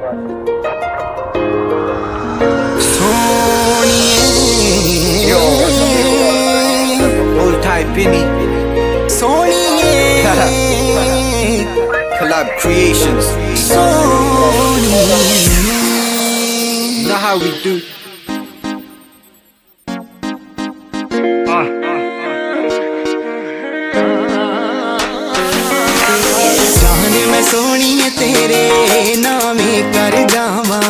Old type Benny. Collab Creations. Know how we do. जान मैं सोनिए तेरे नामे कर जावा,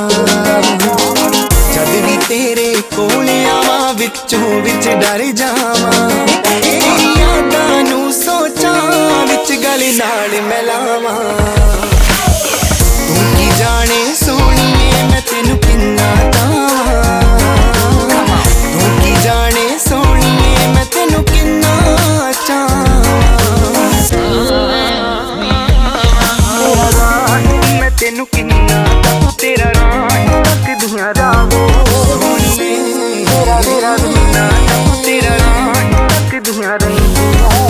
जद भी तेरे कोल आवा विचों विच डर जावा। तेरी यादां नूं सोचां विच गल नाल मिलावा। तू की जाने सोनिए मैं तेनू किन्ना चाहां, तू की जाने सोनिए मैं तेनू किन्ना चाहां। तेनू किन्ना तेरा राह तक दुआ राहो सोनिए, तेरा किन्ना तेरा राह तक दुआ रही।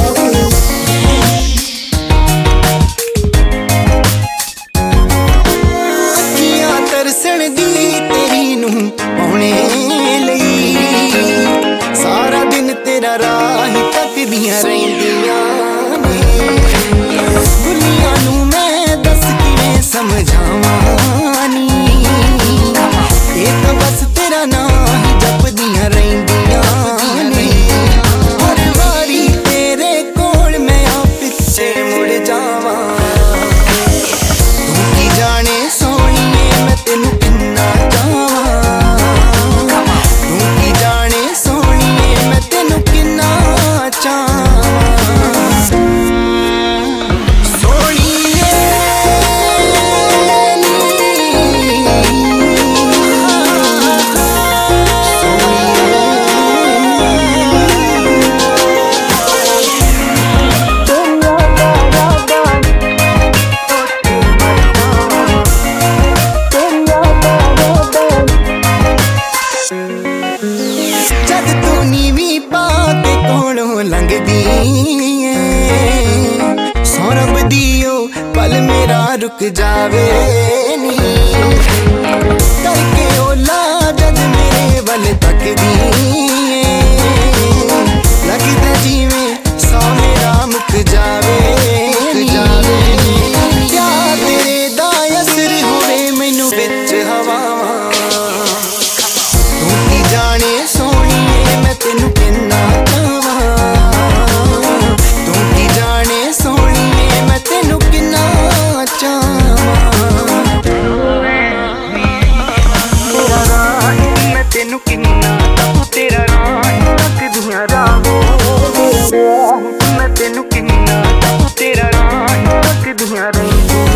अखियां तरसण दी तेरी नूं पाउणे लई, सारा दिन तेरा राह तक दियां रहिंदियां ने। दुनिया नूं मैं दस किवें समझावानी, ये तो बस तेरा नाम ही जपदियां रहिंदियां ने। हर वारी तेरे कोल मैं आ पिछे मुड़ जावां। तू की जाने सोनिए मैं तेनू किन्ना चाहां, तू की जाने सोनिए मैं तेनू किन्ना चाहां। सोनिए जद तू नीवी पाके कोलों लंघदी सौरभ दियो पल मेरा रुक जावे नी। करके ओला जद मेरे वल तकदी लगदा जिवें सौ मेरा मुक जावे नी। प्यार तेरे दा असर होवे मैनू विच हवावां। तू की जाने सोनिए मैं तेनू किन्ना चाहां, तू की जाने सोनिए मैं तेनू किन्ना चाहां। तेरा राह मैं तेनू किन्ना तेरा राह तक दुआ राहो, मैं तेनू किन्ना तेरा राह तक दुआ रही।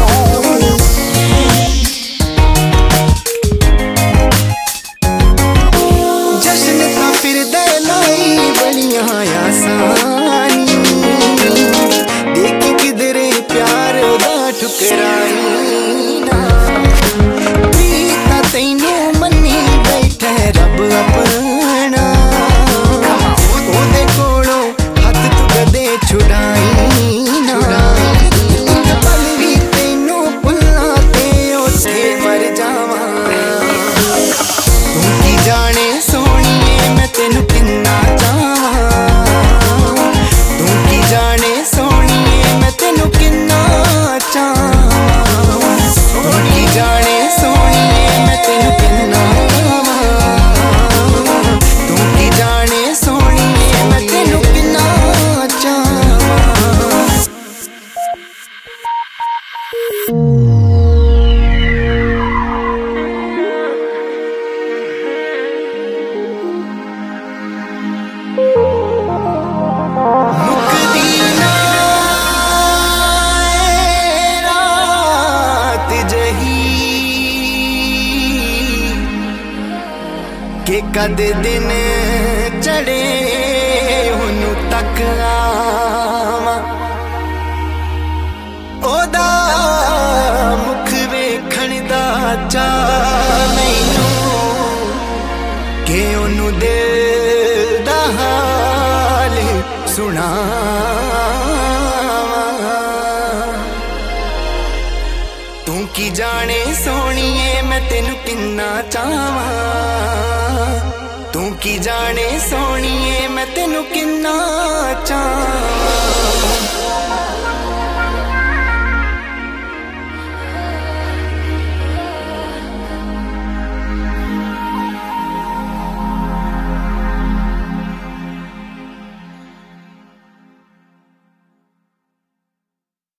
जश्न ता फिर दे लाई बलियां आसानी, देखी किधरे प्यार दा ठुकराई ना। प्रीता तैनू मन्नी बैठे रब अपना, ओदे कोलों हथ तू कदे छुड़ाई ना। इक पल भी तैनू भुल्ला ते ओथे मर जावां। तू की जाने सोनिए मैं तेनू किन्ना चाहां, तू की जाने सोनिए मैं तेनू किन्ना चाहां। तू की जाने सोनिए मैं तेनू किन्ना चाहां, तू की जाने सोनिए मैं तेनू किन्ना चाहां। मुकदी ना रात जही के कद दिन चढ़े हुनु तक आवां। ओदा मुख वेखण दा चा मैनू के ओनू दिल दा हाल सुनावां। तू की जाने सोनिए मैं तेनू किन्ना चाहवां, तू की जाने सोनिए मैं तेनू किन्ना चाहवां।